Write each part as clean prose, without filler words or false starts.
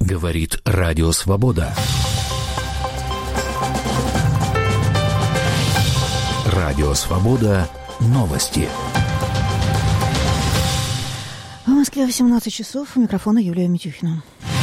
Говорит Радио Свобода. Радио Свобода. Новости. В Москве 18 часов. У микрофона Юлия Митюхина.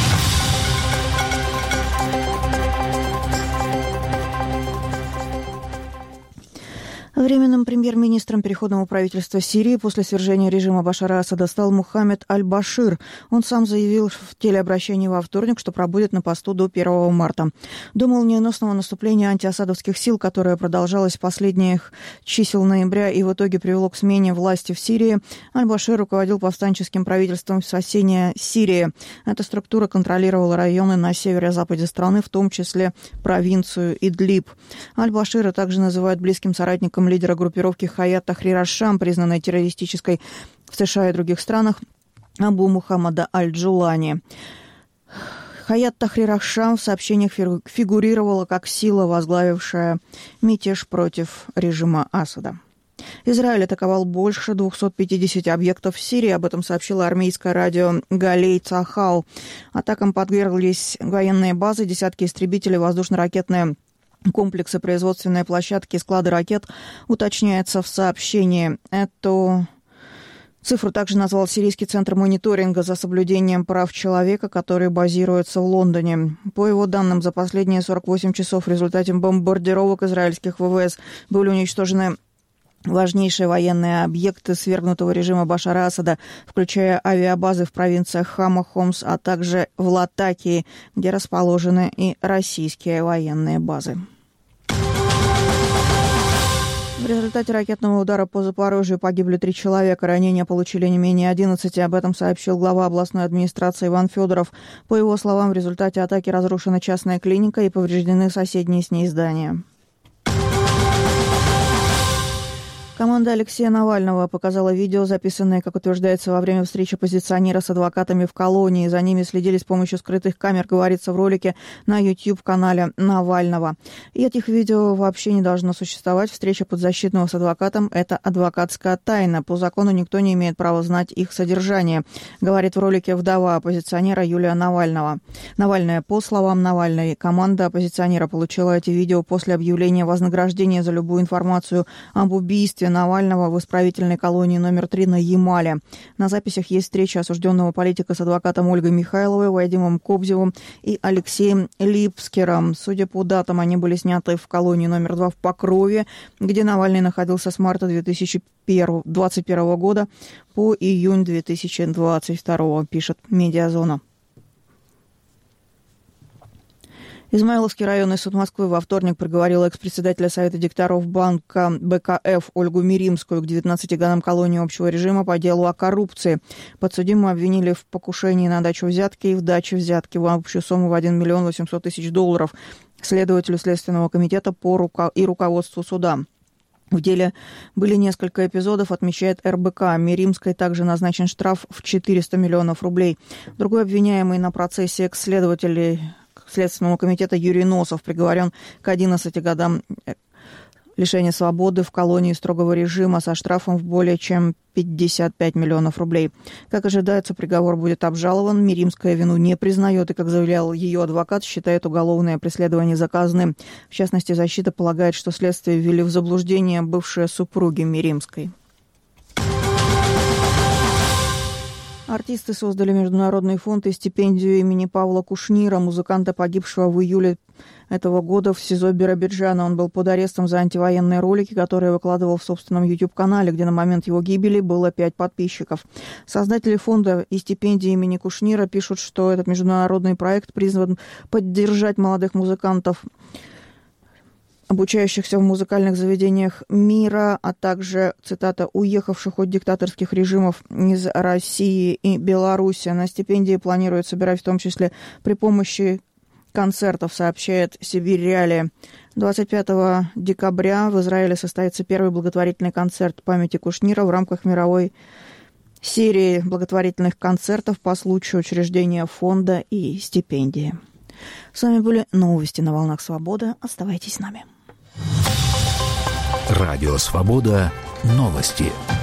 Временным премьер-министром переходного правительства Сирии после свержения режима Башара Асада стал Мухаммед Аль-Башир. Он сам заявил в телеобращении во вторник, что пробудет на посту до 1 марта. До молниеносного наступления антиасадовских сил, которое продолжалось последних чисел ноября и в итоге привело к смене власти в Сирии, Аль-Башир руководил повстанческим правительством в соседней Сирии. Эта структура контролировала районы на северо-западе страны, в том числе провинцию Идлиб. Аль-Башира также называют близким соратником лидера группировки Хаят Тахрир аш-Шам, признанной террористической в США и других странах, Абу Мухаммада Аль-Джулани. Хаят Тахрир аш-Шам в сообщениях фигурировала как сила, возглавившая мятеж против режима Асада. Израиль атаковал больше 250 объектов в Сирии, об этом сообщило армейское радио Галей Цахал. Атакам подверглись военные базы, десятки истребителей, воздушно-ракетные комплексы, производственные площадки, склады ракет, уточняется в сообщении. Эту цифру также назвал Сирийский центр мониторинга за соблюдением прав человека, который базируется в Лондоне. По его данным, за последние 48 часов в результате бомбардировок израильских ВВС были уничтожены важнейшие военные объекты свергнутого режима Башара Асада, включая авиабазы в провинциях Хама, Хомс, а также в Латакии, где расположены и российские военные базы. В результате ракетного удара по Запорожью погибли 3 человека, ранения получили не менее 11. Об этом сообщил глава областной администрации Иван Федоров. По его словам, в результате атаки разрушена частная клиника и повреждены соседние с ней здания. Команда Алексея Навального показала видео, записанное, как утверждается, во время встречи оппозиционера с адвокатами в колонии. За ними следили с помощью скрытых камер, говорится в ролике на YouTube-канале Навального. И этих видео вообще не должно существовать. Встреча подзащитного с адвокатом – это адвокатская тайна. По закону никто не имеет права знать их содержание, говорит в ролике вдова оппозиционера Юлия Навального. Навальная, по словам Навальной, команда оппозиционера получила эти видео после объявления вознаграждения за любую информацию об убийстве Навального в исправительной колонии номер 3 на Ямале. На записях есть встреча осужденного политика с адвокатом Ольгой Михайловой, Вадимом Кобзевым и Алексеем Липскером. Судя по датам, они были сняты в колонии номер 2 в Покрове, где Навальный находился с марта 2021 года по июнь 2022, пишет «Медиазона». Измайловский районный суд Москвы во вторник приговорил экс-председателя Совета директоров банка БКФ Ольгу Миримскую к 19 годам колонии общего режима по делу о коррупции. Подсудимую обвинили в покушении на дачу взятки и в даче взятки в общую сумму в 1 миллион 800 тысяч долларов следователю Следственного комитета и руководству суда. В деле были несколько эпизодов, отмечает РБК. Миримской также назначен штраф в 400 миллионов рублей. Другой обвиняемый на процессе экс-следователей Следственного комитета Юрий Носов приговорен к 11 годам лишения свободы в колонии строгого режима со штрафом в более чем 55 миллионов рублей. Как ожидается, приговор будет обжалован. Миримская вину не признает и, как заявлял ее адвокат, считает уголовное преследование заказным. В частности, защита полагает, что следствие ввели в заблуждение бывшие супруги Миримской. Артисты создали международный фонд и стипендию имени Павла Кушнира, музыканта, погибшего в июле этого года в СИЗО Биробиджана. Он был под арестом за антивоенные ролики, которые выкладывал в собственном YouTube-канале, где на момент его гибели было 5 подписчиков. Создатели фонда и стипендии имени Кушнира пишут, что этот международный проект призван поддержать молодых музыкантов, обучающихся в музыкальных заведениях мира, а также, цитата, уехавших от диктаторских режимов из России и Беларуси. На стипендии планируют собирать в том числе при помощи концертов, сообщает Сибирь Реалии. 25 декабря в Израиле состоится первый благотворительный концерт памяти Кушнира в рамках мировой серии благотворительных концертов по случаю учреждения фонда и стипендии. С вами были новости на «Волнах Свободы». Оставайтесь с нами. Радио Свобода. Новости.